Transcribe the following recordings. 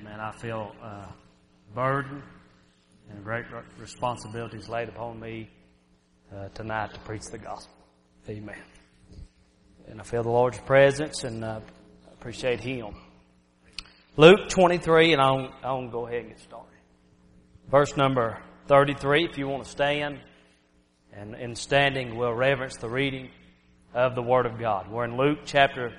Man, I feel burden and great responsibilities laid upon me tonight to preach the gospel. Amen. And I feel the Lord's presence and appreciate Him. Luke 23, and I'm going to go ahead and get started. Verse number 33, if you want to stand. And in standing, we'll reverence the reading of the Word of God. We're in Luke chapter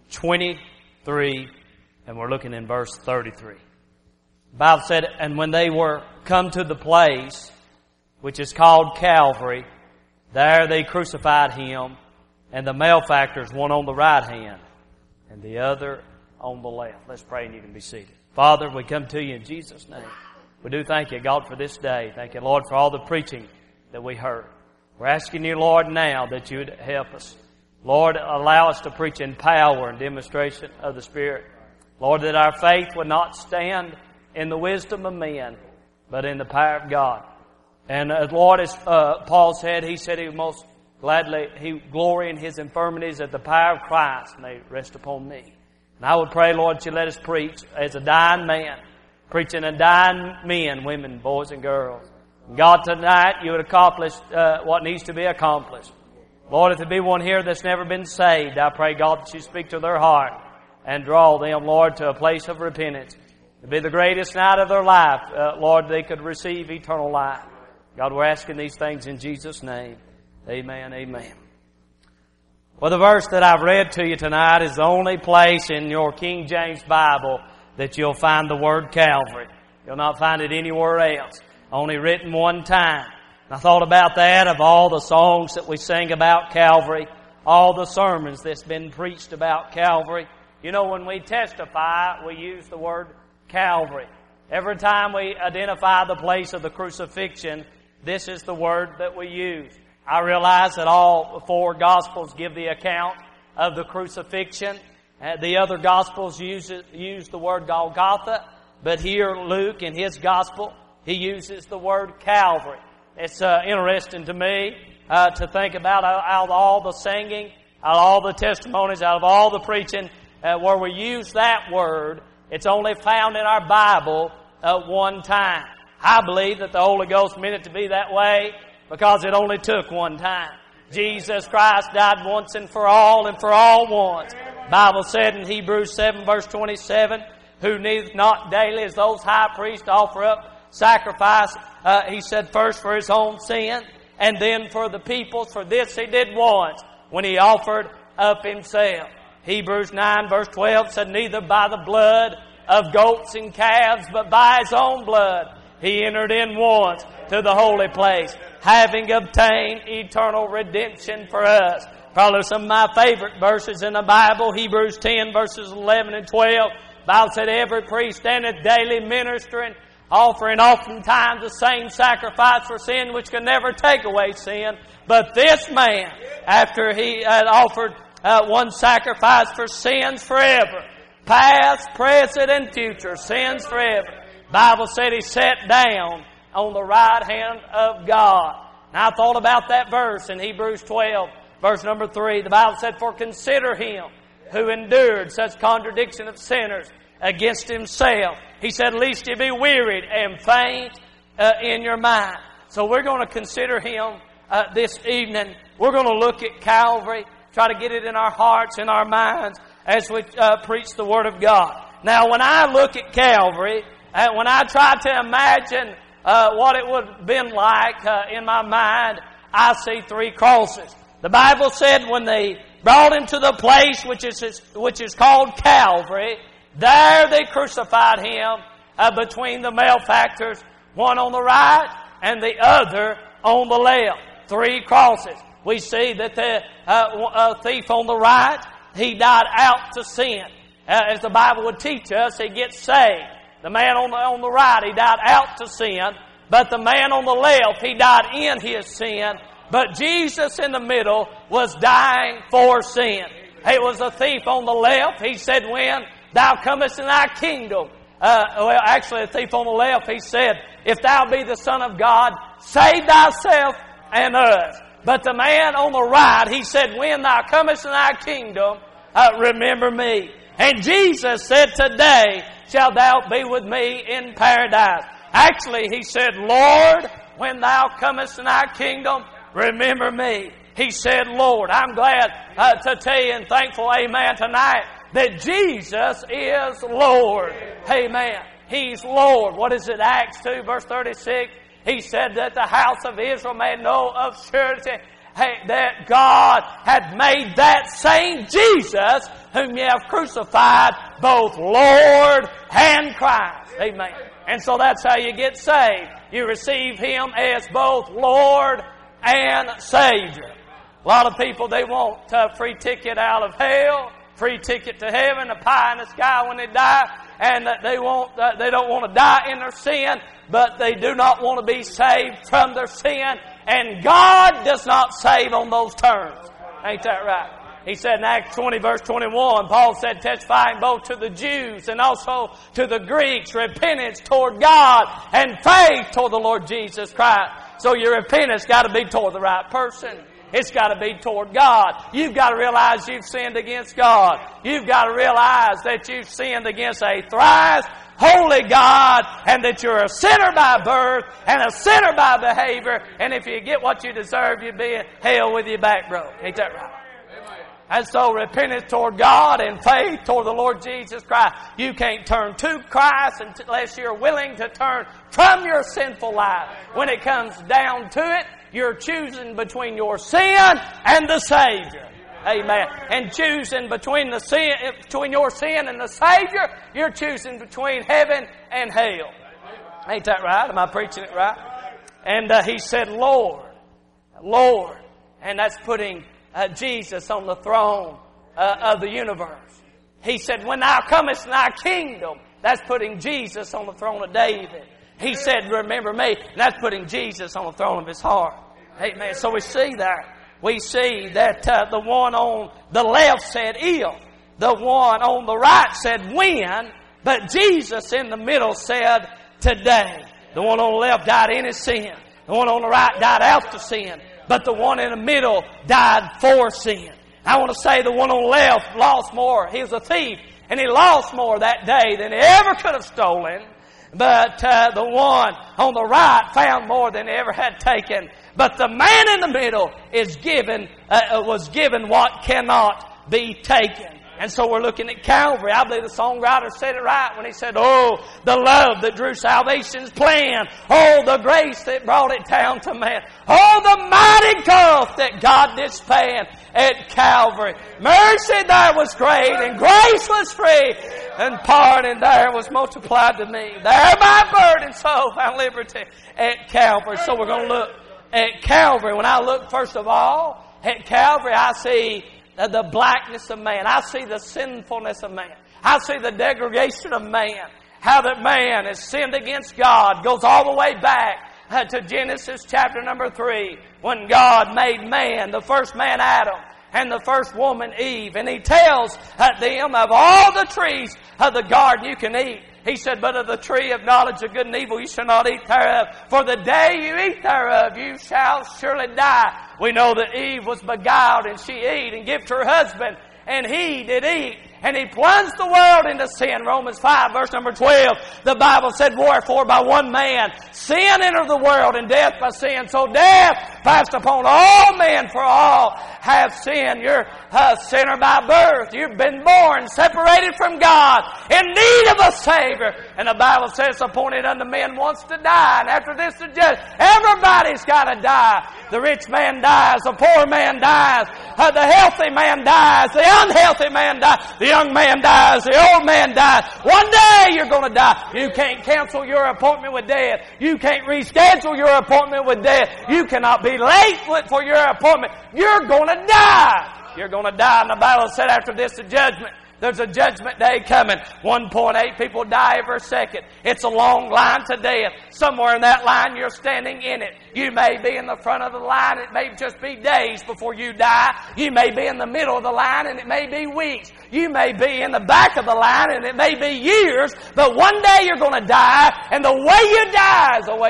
23, and we're looking in verse 33. The Bible said, and when they were come to the place which is called Calvary, there they crucified Him, and the malefactors, one on the right hand and the other on the left. Let's pray and you can be seated. Father, we come to you in Jesus' name. We do thank you, God, for this day. Thank you, Lord, for all the preaching that we heard. We're asking you, Lord, now that you would help us. Lord, allow us to preach in power and demonstration of the Spirit. Lord, that our faith would not stand in the wisdom of men, but in the power of God. And Lord, as Paul said, he said he would most gladly, he would glory in his infirmities, that the power of Christ may rest upon me. And I would pray, Lord, that you let us preach as a dying man, preaching to dying men, women, boys, and girls. And God, tonight you would accomplish what needs to be accomplished. Lord, if there be one here that's never been saved, I pray, God, that you speak to their heart and draw them, Lord, to a place of repentance. It would be the greatest night of their life. Lord, they could receive eternal life. God, we're asking these things in Jesus' name. Amen, amen. Well, the verse that I've read to you tonight is the only place in your King James Bible that you'll find the word Calvary. You'll not find it anywhere else. Only written one time. And I thought about that, of all the songs that we sing about Calvary, all the sermons that's been preached about Calvary. You know, when we testify, we use the word Calvary. Every time we identify the place of the crucifixion, this is the word that we use. I realize that all four Gospels give the account of the crucifixion. The other Gospels use the word Golgotha, but here Luke in his Gospel, he uses the word Calvary. It's interesting to me to think about out of all the singing, out of all the testimonies, out of all the preaching, where we use that word, it's only found in our Bible one time. I believe that the Holy Ghost meant it to be that way because it only took one time. Jesus Christ died once and for all once. The Bible said in Hebrews 7 verse 27, who needeth not daily as those high priests offer up sacrifice, he said first for his own sin and then for the people's. For this he did once when he offered up himself. Hebrews 9 verse 12 said, neither by the blood of goats and calves, but by his own blood he entered in once to the holy place, having obtained eternal redemption for us. Probably some of my favorite verses in the Bible, Hebrews 10 verses 11 and 12. The Bible said, every priest standeth daily ministering, offering oftentimes the same sacrifice for sin, which can never take away sin. But this man, after he had offered one sacrifice for sins forever, past, present, and future, sins forever, the Bible said he sat down on the right hand of God. Now I thought about that verse in Hebrews 12, verse number 3. The Bible said, for consider him who endured such contradiction of sinners against himself. He said, lest you be wearied and faint in your mind. So we're going to consider him this evening. We're going to look at Calvary, try to get it in our hearts and our minds as we preach the Word of God. Now when I look at Calvary, when I try to imagine what it would have been like in my mind, I see three crosses. The Bible said when they brought him to the place which is called Calvary, there they crucified him between the malefactors, one on the right and the other on the left. Three crosses. We see that the thief on the right, he died out to sin. As the Bible would teach us, he gets saved. The man on the right, he died out to sin. But the man on the left, he died in his sin. But Jesus in the middle was dying for sin. It was the thief on the left. He said, when thou comest in thy kingdom. The thief on the left, he said, if thou be the Son of God, save thyself and us. But the man on the right, he said, when thou comest in thy kingdom, remember me. And Jesus said, today shalt thou be with me in paradise. Actually, he said, Lord, when thou comest in thy kingdom, remember me. He said, Lord. I'm glad to tell you and thankful, amen, tonight that Jesus is Lord. Amen. He's Lord. What is it? Acts 2 verse 36. He said that the house of Israel may know of surety that God had made that same Jesus whom ye have crucified both Lord and Christ. Amen. And so that's how you get saved. You receive Him as both Lord and Savior. A lot of people, they want a free ticket out of hell, free ticket to heaven, a pie in the sky when they die, and they don't want to die in their sin, but they do not want to be saved from their sin. And God does not save on those terms. Ain't that right? He said in Acts 20 verse 21, Paul said, testifying both to the Jews and also to the Greeks, repentance toward God and faith toward the Lord Jesus Christ. So your repentance got to be toward the right person. It's got to be toward God. You've got to realize you've sinned against God. You've got to realize that you've sinned against a thrice holy God, and that you're a sinner by birth and a sinner by behavior, and if you get what you deserve, you'll be in hell with your back broke. Ain't that right? And so repentance toward God and faith toward the Lord Jesus Christ. You can't turn to Christ unless you're willing to turn from your sinful life. When it comes down to it, you're choosing between your sin and the Savior. Amen. And choosing between your sin and the Savior, you're choosing between heaven and hell. Ain't that right? Am I preaching it right? And he said, Lord, Lord. And that's putting Jesus on the throne of the universe. He said, when thou comest in thy kingdom, that's putting Jesus on the throne of David. He said, remember me. And that's putting Jesus on the throne of his heart. Amen. So we see that. We see that the one on the left said if. The one on the right said when. But Jesus in the middle said today. The one on the left died in his sin. The one on the right died after sin. But the one in the middle died for sin. I want to say the one on the left lost more. He was a thief. And he lost more that day than he ever could have stolen. But the one on the right found more than he ever had taken. But the man in the middle was given what cannot be taken. And so we're looking at Calvary. I believe the songwriter said it right when he said, oh, the love that drew salvation's plan. Oh, the grace that brought it down to man. Oh, the mighty gulf that God did span at Calvary. Mercy there was great and grace was free. And pardon there was multiplied to me. There my burden soul found liberty at Calvary. So we're going to look at Calvary. When I look first of all at Calvary, I see the blackness of man. I see the sinfulness of man. I see the degradation of man. How that man has sinned against God. Goes all the way back to Genesis chapter number 3. When God made man, the first man Adam, and the first woman Eve. And He tells them of all the trees of the garden you can eat. He said, but of the tree of knowledge of good and evil you shall not eat thereof. For the day you eat thereof you shall surely die. We know that Eve was beguiled and she ate and gave to her husband. And he did eat. And he plunged the world into sin. Romans 5 verse number 12. The Bible said, wherefore by one man sin entered the world and death by sin. So death passed upon all men, for all have sinned. You're a sinner by birth. You've been born separated from God, in need of a Savior. And the Bible says appointed unto men once to die. And after this the judge. Everybody's got to die. The rich man dies. The poor man dies. The healthy man dies. The unhealthy man dies. The young man dies. The old man dies. One day you're going to die. You can't cancel your appointment with death. You can't reschedule your appointment with death. You cannot be late for your appointment. You're going to die. You're going to die. And the Bible said after this the judgment. There's a judgment day coming. 1.8 people die every second. It's a long line to death. Somewhere in that line, you're standing in it. You may be in the front of the line. It may just be days before you die. You may be in the middle of the line, and it may be weeks. You may be in the back of the line, and it may be years. But one day you're going to die, and the way you die is the way you'll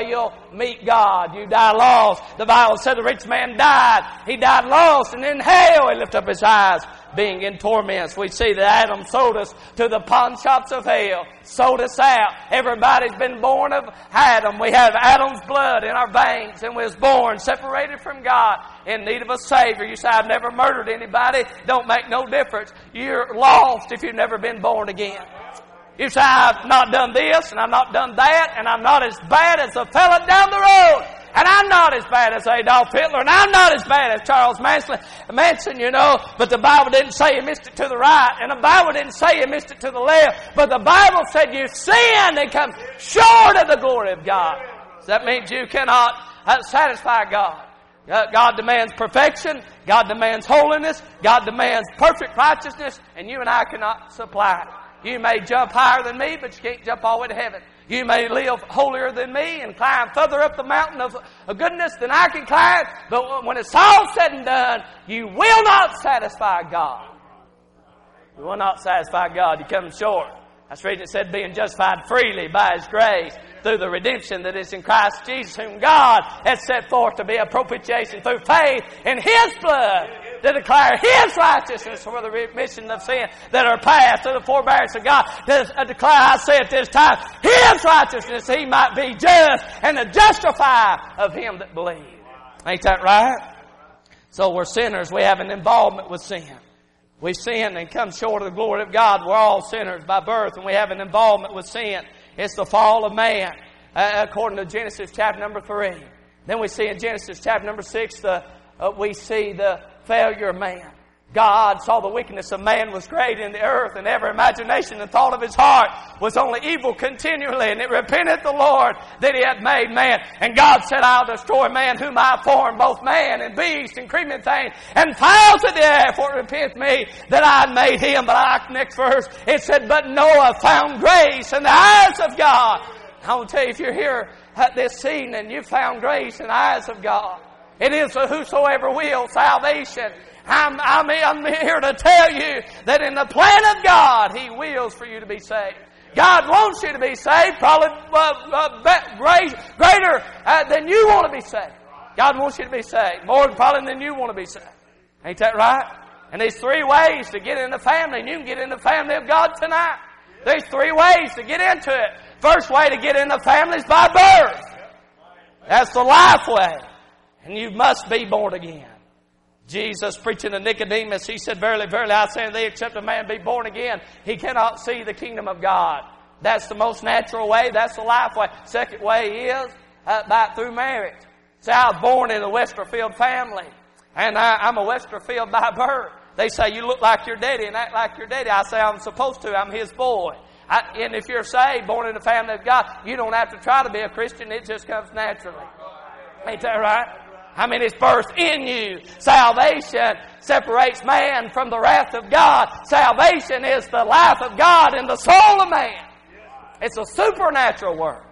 meet God. You die lost. The Bible said the rich man died. He died lost, and in hell he lifted up his eyes, being in torments. We see that Adam sold us to the pawn shops of hell, sold us out. Everybody's been born of Adam. We have Adam's blood in our veins, and we was born separated from God, in need of a Savior. You say, I've never murdered anybody. Don't make no difference. You're lost if you've never been born again. You say, I've not done this, and I've not done that, and I'm not as bad as the fella down the road. And I'm not as bad as Adolf Hitler, and I'm not as bad as Charles Manson, you know. But the Bible didn't say you missed it to the right, and the Bible didn't say you missed it to the left. But the Bible said you sinned and come short of the glory of God. So that means you cannot satisfy God. God demands perfection. God demands holiness. God demands perfect righteousness, and you and I cannot supply it. You may jump higher than me, but you can't jump all the way to heaven. You may live holier than me and climb further up the mountain of goodness than I can climb, but when it's all said and done, you will not satisfy God. You will not satisfy God. You come short. That's the reason it said being justified freely by His grace through the redemption that is in Christ Jesus, whom God has set forth to be a propitiation through faith in His blood, to declare His righteousness for the remission of sin that are past, through the forbearance of God, to declare, I say at this time, His righteousness, He might be just, and the justifier of him that believes. Ain't that right? So we're sinners. We have an involvement with sin. We sin and come short of the glory of God. We're all sinners by birth, and we have an involvement with sin. It's the fall of man, according to Genesis chapter number 3. Then we see in Genesis chapter number 6, we see the failure of man. God saw the wickedness of man was great in the earth, and every imagination and thought of his heart was only evil continually, and it repented the Lord that He had made man. And God said, I'll destroy man whom I formed, both man and beast and creeping thing, and fowls of the air, for it repents me that I had made him. But I like the next verse. It said, but Noah found grace in the eyes of God. I want to tell you, if you're here at this evening, you found grace in the eyes of God. It is for whosoever will salvation. I'm here to tell you that in the plan of God, He wills for you to be saved. God wants you to be saved, probably greater than you want to be saved. God wants you to be saved, more probably than you want to be saved. Ain't that right? And there's 3 ways to get in the family, and you can get in the family of God tonight. There's 3 ways to get into it. First way to get in the family is by birth. That's the life way. And you must be born again. Jesus preaching to Nicodemus, He said, verily, verily, I say unto thee, except a man be born again, he cannot see the kingdom of God. That's the most natural way. That's the life way. Second way is through marriage. See, I was born in a Westerfield family, and I'm a Westerfield by birth. They say, you look like your daddy and act like your daddy. I say, I'm supposed to. I'm his boy. And if you're saved, born in the family of God, you don't have to try to be a Christian. It just comes naturally. Ain't that right? I mean, it's birthed in you. Salvation separates man from the wrath of God. Salvation is the life of God in the soul of man. It's a supernatural work.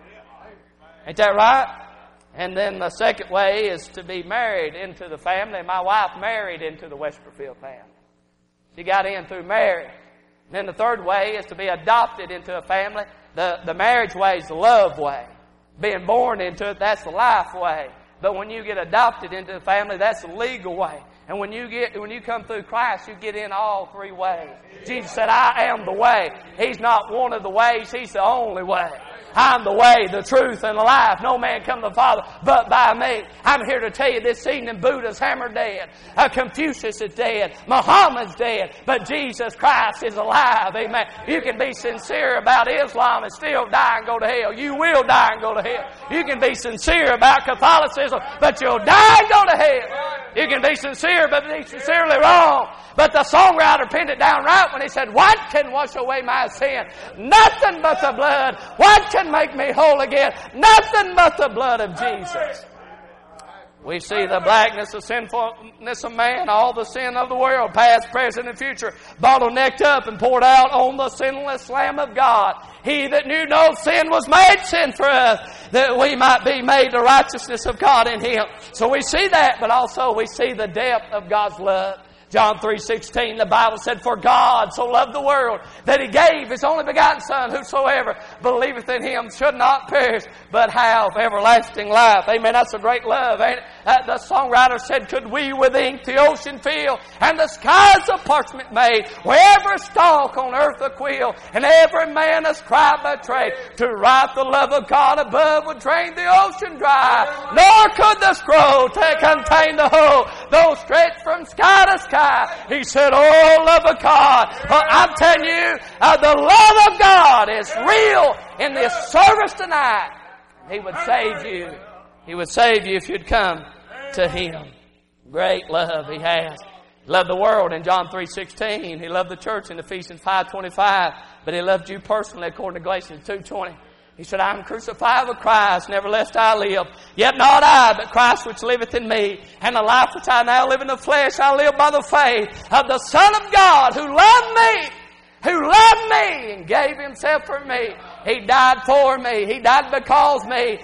Ain't that right? And then the second way is to be married into the family. My wife married into the Westerfield family. She got in through marriage. And then the third way is to be adopted into a family. The marriage way is the love way. Being born into it, that's the life way. But when you get adopted into the family, that's the legal way. And when you come through Christ, you get in all 3 ways. Jesus said, I am the way. He's not one of the ways. He's the only way. I'm the way, the truth, and the life. No man come to the Father but by me. I'm here to tell you this evening, Buddha's hammered dead. Confucius is dead. Muhammad's dead. But Jesus Christ is alive. Amen. You can be sincere about Islam and still die and go to hell. You will die and go to hell. You can be sincere about Catholicism, but you'll die and go to hell. You can be sincere, but be sincerely wrong. But the songwriter pinned it down right when he said, what can wash away my sin? Nothing but the blood. What can make me whole again? Nothing but the blood of Jesus. We see the blackness of sinfulness of man, all the sin of the world, past, present, and future, bottlenecked up and poured out on the sinless Lamb of God. He that knew no sin was made sin for us, that we might be made the righteousness of God in Him. So we see that, but also we see the depth of God's love. John 3:16, the Bible said, for God so loved the world that He gave His only begotten Son, whosoever believeth in Him should not perish, but have everlasting life. Amen. That's a great love, ain't it? The songwriter said, could we with ink the ocean fill, and the skies of parchment made, where every stalk on earth a quill, and every man a scribe by trade, to write the love of God above would drain the ocean dry, nor could the scroll contain the whole, though stretched from sky to sky. He said, oh, love of God. Well, I'm telling you, the love of God is real in this service tonight. He would save you. He would save you if you'd come to Him. Great love He has. He loved the world in John 3:16. He loved the church in Ephesians 5:25. But He loved you personally according to Galatians 2:20. He said, I am crucified with Christ, nevertheless I live. Yet not I, but Christ which liveth in me. And the life which I now live in the flesh, I live by the faith of the Son of God who loved me and gave Himself for me. He died for me. He died because of me.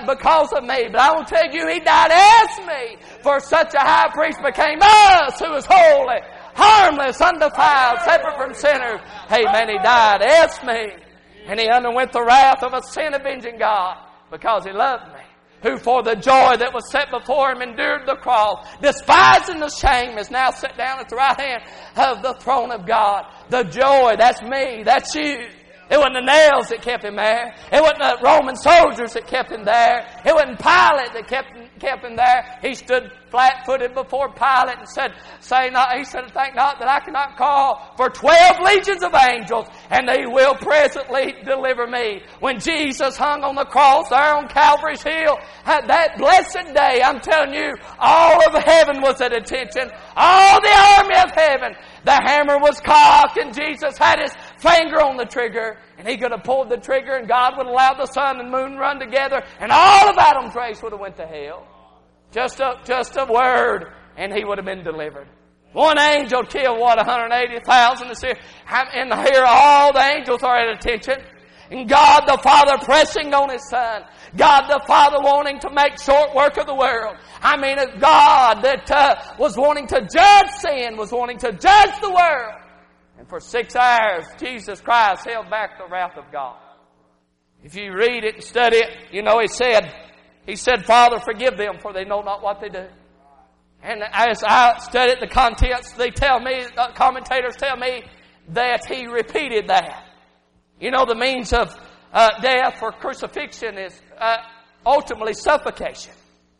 But I want to tell you, He died as me. For such a high priest became us, who is holy, harmless, undefiled, separate from sinners. Amen. He died as me. And He underwent the wrath of a sin-avenging God because He loved me. Who for the joy that was set before Him endured the cross, despising the shame, is now set down at the right hand of the throne of God. The joy, that's me, that's you. It wasn't the nails that kept Him there. It wasn't the Roman soldiers that kept Him there. It wasn't Pilate that kept Him there. He stood flat-footed before Pilate and said, think not that I cannot call for 12 legions of angels, and they will presently deliver me. When Jesus hung on the cross there on Calvary's hill, that blessed day, I'm telling you, all of heaven was at attention. All the army of heaven. The hammer was cocked, and Jesus had His finger on the trigger, and He could have pulled the trigger, and God would allow the sun and moon run together, and all of Adam's race would have went to hell. Just a word, and he would have been delivered. One angel killed, 180,000 this year. And here all the angels are at attention. And God the Father pressing on His Son. God the Father wanting to make short work of the world. I mean, a God that was wanting to judge sin, was wanting to judge the world. And for 6 hours, Jesus Christ held back the wrath of God. If you read it and study it, you know He said, Father, forgive them, for they know not what they do. And as I studied the contents, commentators tell me that He repeated that. You know, the means of death or crucifixion is ultimately suffocation.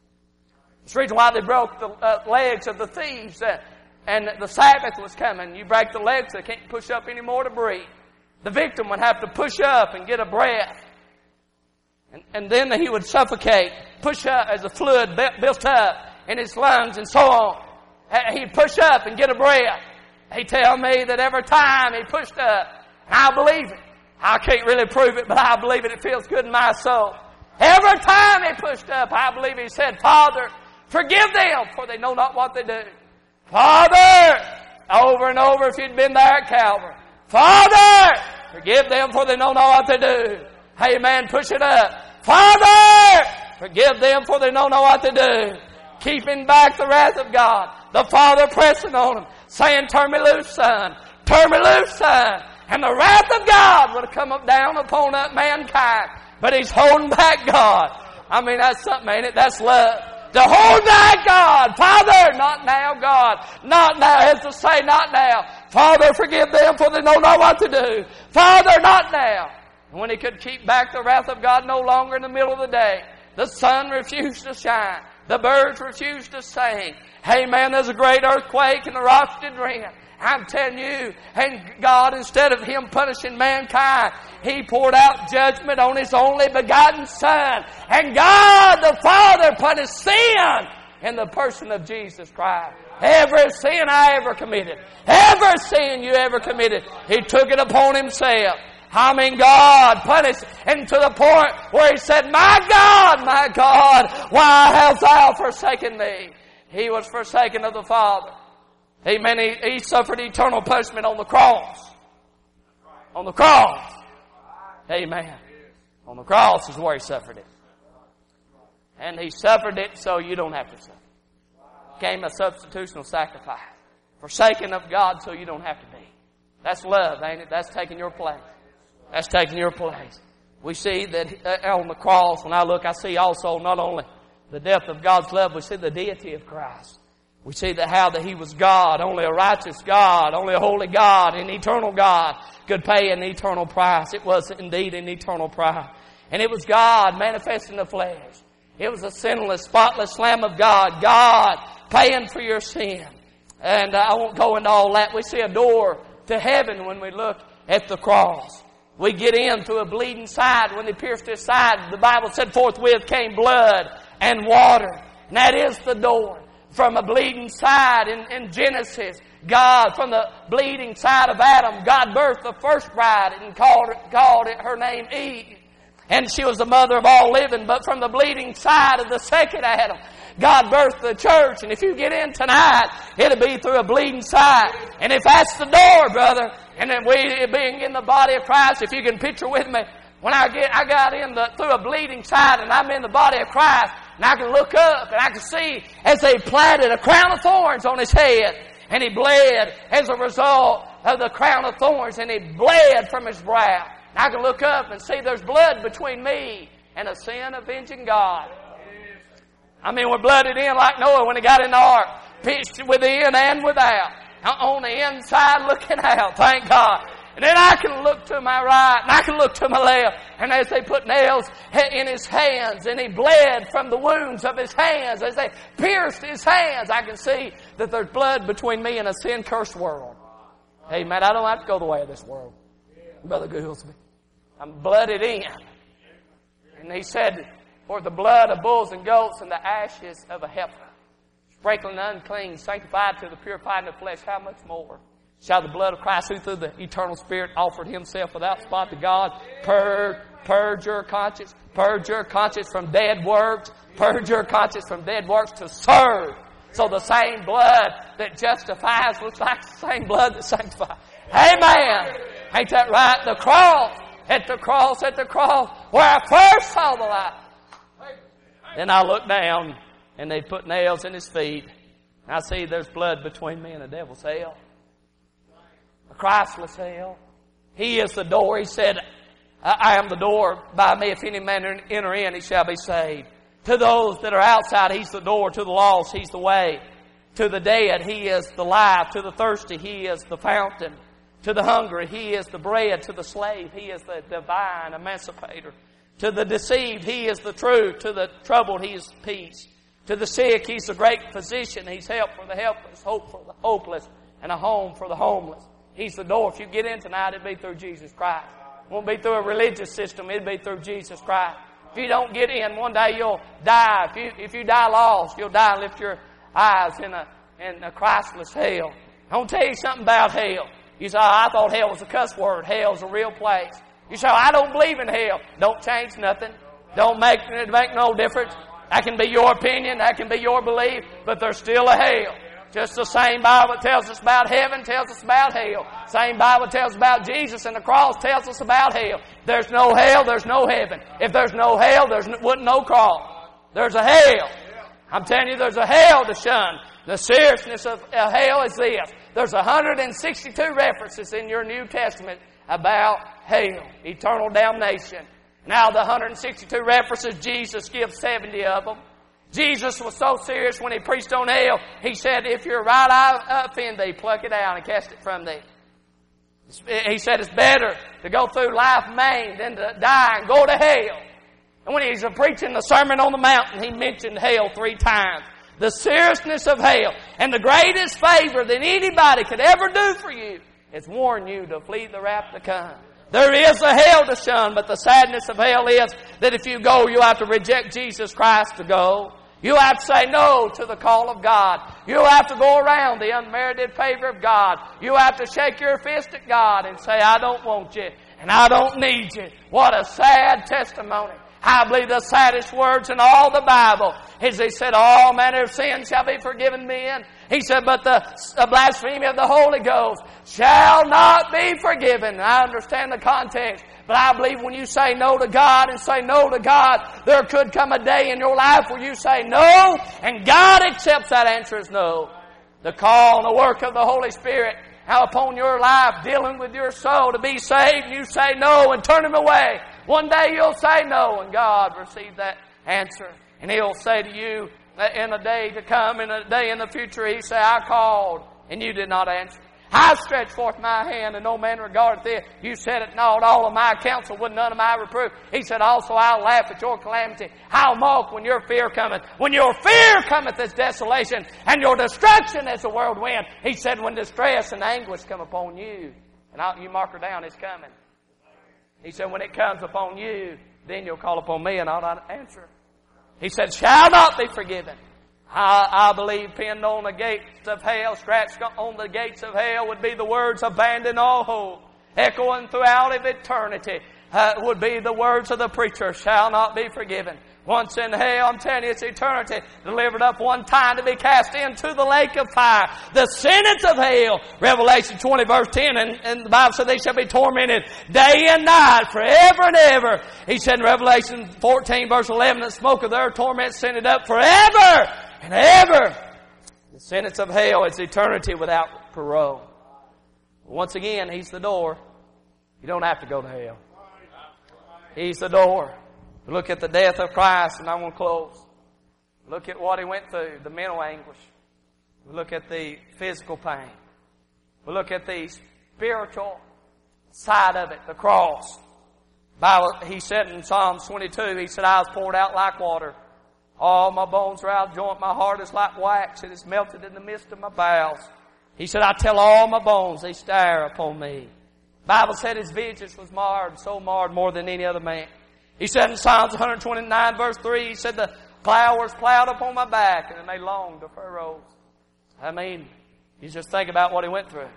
It's the reason why they broke the legs of the thieves, and the Sabbath was coming. You break the legs, they can't push up anymore to breathe. The victim would have to push up and get a breath. And then he would suffocate, push up as the fluid built up in his lungs and so on. He'd push up and get a breath. He tell me that every time he pushed up, and I believe it. I can't really prove it, but I believe it. It feels good in my soul. Every time he pushed up, I believe he said, Father, forgive them, for they know not what they do. Father, over and over if you'd been there at Calvary. Father, forgive them, for they know not what they do. Amen. Push it up. Father, forgive them, for they know not what they do. Keeping back the wrath of God. The Father pressing on him, saying, turn me loose, son. Turn me loose, son. And the wrath of God would have come up down upon mankind. But He's holding back God. I mean, that's something, ain't it? That's love. To hold back God. Father, not now, God. Not now. As to say, not now. Father, forgive them, for they know not what to do. Father, not now. And when He could keep back the wrath of God no longer in the middle of the day, the sun refused to shine. The birds refused to sing. Hey man, there's a great earthquake and the rocks did rend. I'm telling you, and God, instead of Him punishing mankind, He poured out judgment on His only begotten Son. And God the Father punished sin in the person of Jesus Christ. Every sin I ever committed, every sin you ever committed, He took it upon Himself. I mean, God punished, and to the point where He said, my God, why hast Thou forsaken me? He was forsaken of the Father. Amen. He suffered eternal punishment on the cross. On the cross. Amen. On the cross is where He suffered it. And He suffered it so you don't have to suffer. Became a substitutional sacrifice. Forsaken of God so you don't have to be. That's love, ain't it? That's taking your place. That's taking your place. We see that on the cross, when I look, I see also not only the depth of God's love, we see the deity of Christ. We see that how that He was God, only a righteous God, only a holy God, an eternal God could pay an eternal price. It was indeed an eternal price. And it was God manifest in the flesh. It was a sinless, spotless Lamb of God. God paying for your sin. And I won't go into all that. We see a door to heaven when we look at the cross. We get in through a bleeding side. When they pierced His side, the Bible said forthwith came blood and water. And that is the door. From a bleeding side in Genesis, God, from the bleeding side of Adam, God birthed the first bride and called it her name Eve. And she was the mother of all living. But from the bleeding side of the second Adam, God birthed the church. And if you get in tonight, it'll be through a bleeding side. And if that's the door, brother, and then we being in the body of Christ, if you can picture with me, when I got in through a bleeding side and I'm in the body of Christ, and I can look up and I can see as they planted a crown of thorns on His head, and He bled as a result of the crown of thorns, and He bled from His brow. And I can look up and see there's blood between me and a sin-avenging God. I mean, we're blooded in like Noah when he got in the ark, pitched within and without. On the inside looking out, thank God. And then I can look to my right and I can look to my left. And as they put nails in His hands and He bled from the wounds of His hands, as they pierced His hands, I can see that there's blood between me and a sin-cursed world. Amen. I don't have to go the way of this world, Brother Goolsby. I'm blooded in. And He said, for the blood of bulls and goats and the ashes of a heifer, sprinkling the unclean, sanctified to the purifying of the flesh, how much more shall the blood of Christ, who through the eternal Spirit offered Himself without spot to God, purge your conscience from dead works, purge your conscience from dead works to serve. So the same blood that justifies looks like the same blood that sanctifies. Amen. Ain't that right? At the cross, where I first saw the light. Then I look down and they put nails in His feet. And I see there's blood between me and the devil's hell. A Christless hell. He is the door. He said, I am the door. By me, if any man enter in, he shall be saved. To those that are outside, He's the door. To the lost, He's the way. To the dead, He is the life. To the thirsty, He is the fountain. To the hungry, He is the bread. To the slave, He is the divine emancipator. To the deceived, He is the truth. To the troubled, He is peace. To the sick, He's the great physician. He's help for the helpless, hope for the hopeless, and a home for the homeless. He's the door. If you get in tonight, it'll be through Jesus Christ. It won't be through a religious system. It'll be through Jesus Christ. If you don't get in, one day you'll die. If you die lost, you'll die and lift your eyes in a Christless hell. I want to tell you something about hell. You say, I thought hell was a cuss word. Hell's a real place. You say, I don't believe in hell. Don't change nothing. Don't make no difference. That can be your opinion. That can be your belief. But there's still a hell. Just the same Bible tells us about heaven tells us about hell. Same Bible tells us about Jesus, and the cross tells us about hell. There's no hell, there's no heaven. If there's no hell, wasn't no cross. There's a hell. I'm telling you, there's a hell to shun. The seriousness of hell is this. There's 162 references in your New Testament about hell, eternal damnation. Now the 162 references, Jesus gives 70 of them. Jesus was so serious when He preached on hell, He said, if your right eye offend thee, pluck it out and cast it from thee. He said it's better to go through life maimed than to die and go to hell. And when He's preaching the Sermon on the Mountain, He mentioned hell 3 times. The seriousness of hell. And the greatest favor that anybody could ever do for you is warn you to flee the wrath to come. There is a hell to shun, but the sadness of hell is that if you go, you'll have to reject Jesus Christ to go. You'll have to say no to the call of God. You'll have to go around the unmerited favor of God. You'll have to shake your fist at God and say, I don't want you and I don't need you. What a sad testimony. I believe the saddest words in all the Bible is He said, all manner of sin shall be forgiven men. He said, but the blasphemy of the Holy Ghost shall not be forgiven. I understand the context, but I believe when you say no to God and say no to God, there could come a day in your life where you say no, and God accepts that answer as no. The call and the work of the Holy Spirit how upon your life, dealing with your soul to be saved, and you say no and turn Him away. One day you'll say no, and God receive that answer. And He'll say to you in a day to come, in a day in the future, He say, I called, and you did not answer. I stretched forth my hand, and no man regardeth it. You said it not, all of my counsel would none of my reproof. He said, also I'll laugh at your calamity. I'll mock when your fear cometh. When your fear cometh as desolation, and your destruction as the whirlwind. He said, when distress and anguish come upon you, and you mark her down, it's coming. He said, when it comes upon you, then you'll call upon me, and I'll not answer. He said, shall not be forgiven. I believe pinned on the gates of hell, scratched on the gates of hell would be the words, abandon all hope. Echoing throughout of eternity would be the words of the preacher, shall not be forgiven. Once in hell, I'm telling you, it's eternity. Delivered up one time to be cast into the lake of fire. The sentence of hell. Revelation 20 verse 10, and the Bible said they shall be tormented day and night forever and ever. He said in Revelation 14 verse 11, the smoke of their torment sent it up forever and ever. The sentence of hell is eternity without parole. Once again, He's the door. You don't have to go to hell. He's the door. Look at the death of Christ, and I'm going to close. Look at what He went through, the mental anguish. We look at the physical pain. We look at the spiritual side of it, the cross. Bible, He said in Psalms 22, He said, I was poured out like water. All my bones are out of joint. My heart is like wax. It is melted in the midst of my bowels. He said, I tell all my bones, they stare upon me. Bible said His visage was marred, so marred more than any other man. He said in Psalms 129 verse 3, He said, the cloud was plowed upon my back, and it made long the furrows. I mean, you just think about what He went through.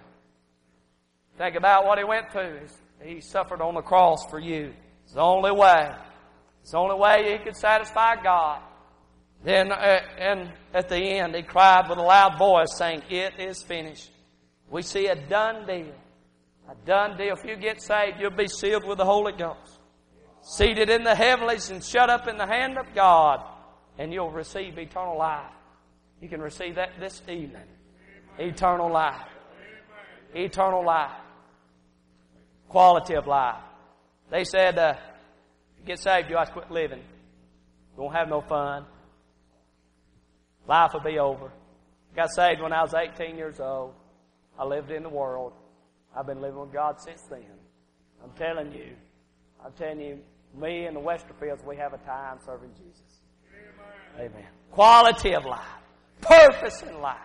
Think about what He went through. He suffered on the cross for you. It's the only way. It's the only way He could satisfy God. Then and at the end, He cried with a loud voice, saying, it is finished. We see a done deal. A done deal. If you get saved, you'll be sealed with the Holy Ghost. Seated in the heavenlies and shut up in the hand of God. And you'll receive eternal life. You can receive that this evening. Eternal life. Eternal life. Quality of life. They said, if you get saved, you have to quit living. You won't have no fun. Life will be over. Got saved when I was 18 years old. I lived in the world. I've been living with God since then. I'm telling you, me and the Westerfields, we have a time serving Jesus. Amen. Quality of life. Purpose in life.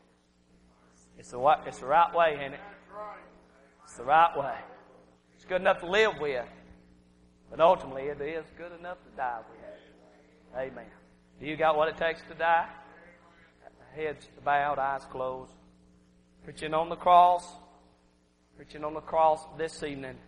It's the right way, ain't it? It's the right way. It's good enough to live with. But ultimately, it is good enough to die with. Amen. Do you got what it takes to die? Heads bowed, eyes closed. Preaching on the cross. Preaching on the cross this evening.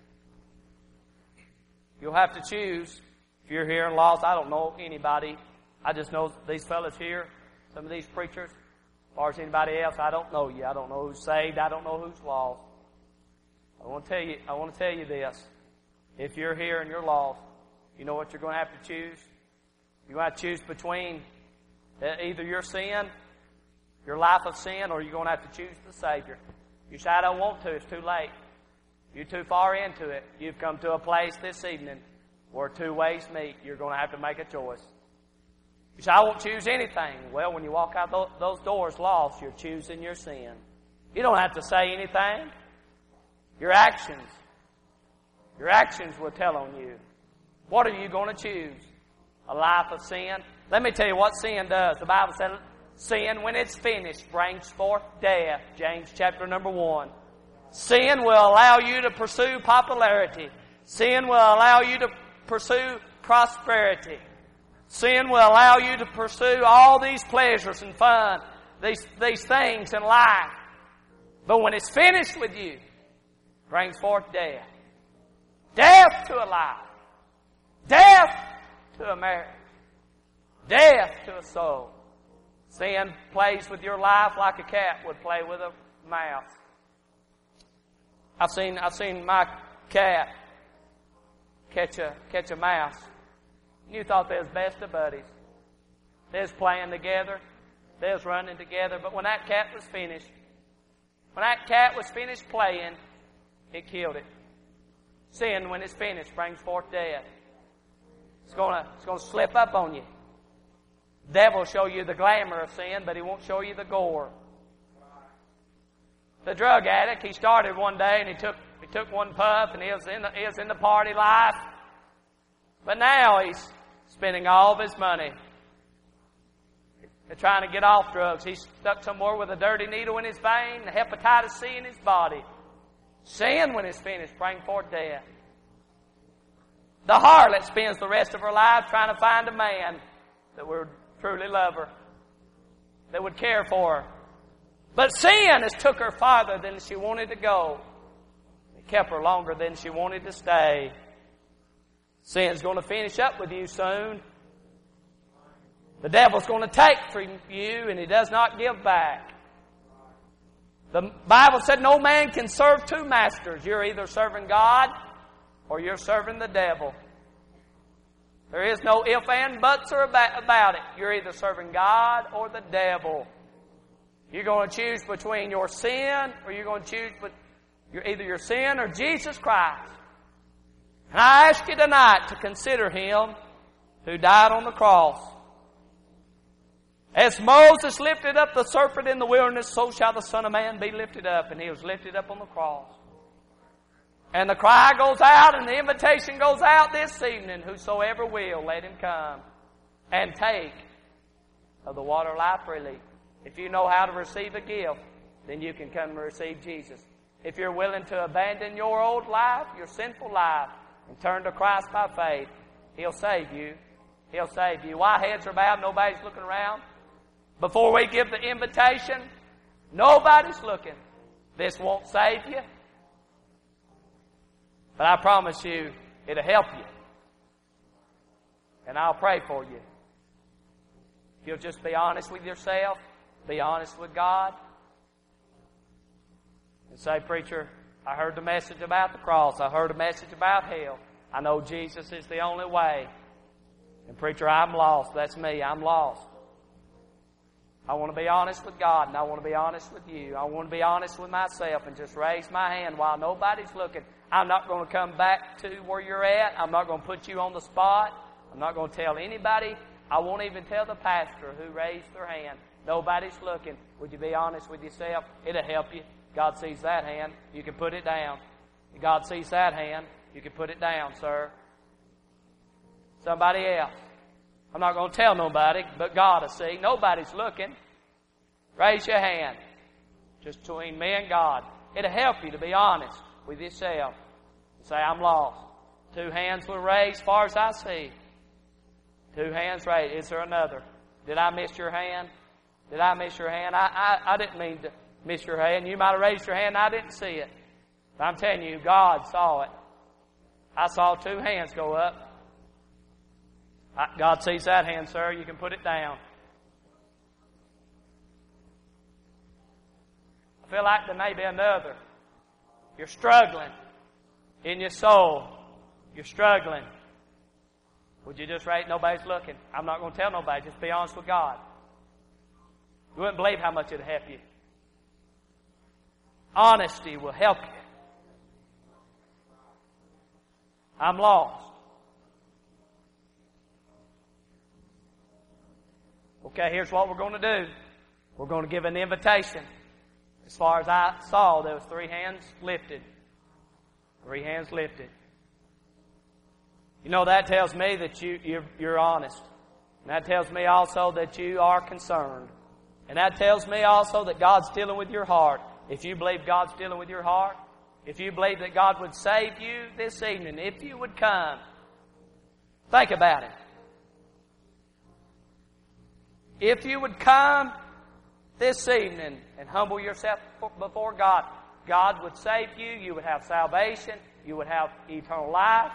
You'll have to choose. If you're here and lost, I don't know anybody. I just know these fellas here, some of these preachers. As far as anybody else, I don't know you. I don't know who's saved. I don't know who's lost. I want to tell you this. If you're here and you're lost, you know what you're going to have to choose? You're going to have to choose between either your sin, your life of sin, or you're going to have to choose the Savior. You say, I don't want to. It's too late. You're too far into it. You've come to a place this evening where two ways meet. You're going to have to make a choice. You say, I won't choose anything. Well, when you walk out those doors lost, you're choosing your sin. You don't have to say anything. Your actions will tell on you. What are you going to choose? A life of sin? Let me tell you what sin does. The Bible said, sin, when it's finished, brings forth death. James chapter number 1. Sin will allow you to pursue popularity. Sin will allow you to pursue prosperity. Sin will allow you to pursue all these pleasures and fun, these things in life. But when it's finished with you, it brings forth death. Death to a life. Death to a marriage. Death to a soul. Sin plays with your life like a cat would play with a mouse. I've seen my cat catch a mouse. You thought they was best of buddies. They was playing together. They was running together. But when that cat was finished, When that cat was finished playing, it killed it. Sin, when it's finished, brings forth death. It's going to slip up on you. The devil will show you the glamour of sin, but he won't show you the gore. The drug addict, he started one day and he took one puff and he was in the party life. But now he's spending all of his money trying to get off drugs. He's stuck somewhere with a dirty needle in his vein, the hepatitis C in his body. Sin, when it's finished, brings forth death. The harlot spends the rest of her life trying to find a man that would truly love her, that would care for her. But sin has took her farther than she wanted to go. It kept her longer than she wanted to stay. Sin's going to finish up with you soon. The devil's going to take from you, and he does not give back. The Bible said no man can serve two masters. You're either serving God or you're serving the devil. There is no if and buts or about it. You're either serving God or the devil. You're going to choose between your sin, or you're going to choose either your sin or Jesus Christ. And I ask you tonight to consider Him who died on the cross. As Moses lifted up the serpent in the wilderness, so shall the Son of Man be lifted up. And He was lifted up on the cross. And the cry goes out and the invitation goes out this evening. Whosoever will, let him come and take of the water of life freely. If you know how to receive a gift, then you can come and receive Jesus. If you're willing to abandon your old life, your sinful life, and turn to Christ by faith, He'll save you. He'll save you. While heads are bowed, nobody's looking around. Before we give the invitation, nobody's looking. This won't save you. But I promise you, it'll help you. And I'll pray for you. If you'll just be honest with yourself, be honest with God, and say, preacher, I heard the message about the cross. I heard a message about hell. I know Jesus is the only way. And preacher, I'm lost. That's me. I'm lost. I want to be honest with God, and I want to be honest with you. I want to be honest with myself and just raise my hand while nobody's looking. I'm not going to come back to where you're at. I'm not going to put you on the spot. I'm not going to tell anybody. I won't even tell the pastor who raised their hand. Nobody's looking. Would you be honest with yourself? It'll help you. God sees that hand. You can put it down. God sees that hand. You can put it down, sir. Somebody else. I'm not going to tell nobody, but God will see. Nobody's looking. Raise your hand. Just between me and God. It'll help you to be honest with yourself. Say, I'm lost. 2 hands were raised, far as I see. 2 hands raised. Is there another? Did I miss your hand? Did I miss your hand? I didn't mean to miss your hand. You might have raised your hand. I didn't see it. But I'm telling you, God saw it. I saw 2 hands go up. God sees that hand, sir. You can put it down. I feel like there may be another. You're struggling in your soul. You're struggling. Would you just write, nobody's looking? I'm not going to tell nobody. Just be honest with God. You wouldn't believe how much it'll help you. Honesty will help you. I'm lost. Okay, here's what we're going to do. We're going to give an invitation. As far as I saw, there was 3 hands lifted. 3 hands lifted. You know, that tells me that you're honest. And that tells me also that you are concerned. And that tells me also that God's dealing with your heart. If you believe God's dealing with your heart, if you believe that God would save you this evening, if you would come, think about it. If you would come this evening and humble yourself before God, God would save you. You would have salvation. You would have eternal life.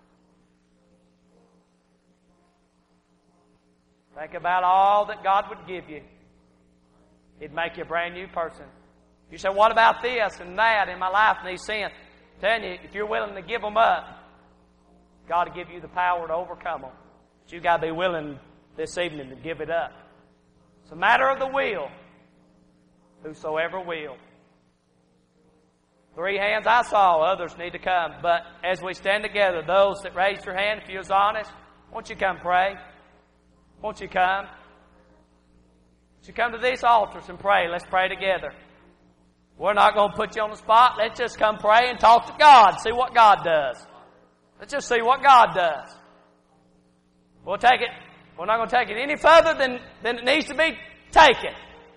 Think about all that God would give you. He'd make you a brand new person. You say, what about this and that in my life and these sins? I'm telling you, if you're willing to give them up, God will give you the power to overcome them. But you've got to be willing this evening to give it up. It's a matter of the will. Whosoever will. 3 hands I saw. Others need to come. But as we stand together, those that raised your hand, if you was honest, won't you come pray? Won't you come? Won't you come to these altars and pray? Let's pray together. We're not going to put you on the spot. Let's just come pray and talk to God. See what God does. Let's just see what God does. We'll take it. We're not going to take it any further than it needs to be taken.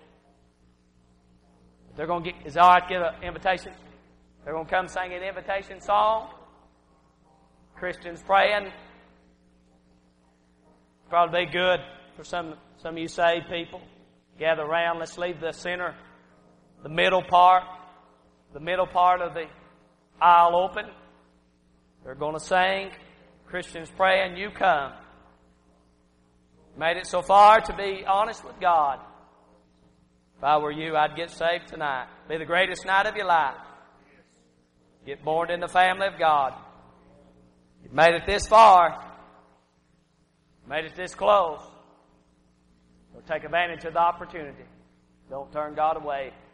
They're going to get. Is it all right to get an invitation? They're going to come sing an invitation song. Christians praying. Probably be good for some of you saved people. Gather around. Let's leave the center, the middle part of the aisle open. They're going to sing. Christians praying. You come. Made it so far to be honest with God. If I were you, I'd get saved tonight. Be the greatest night of your life. Get born in the family of God. You've made it this far. Made it this close. So take advantage of the opportunity. Don't turn God away.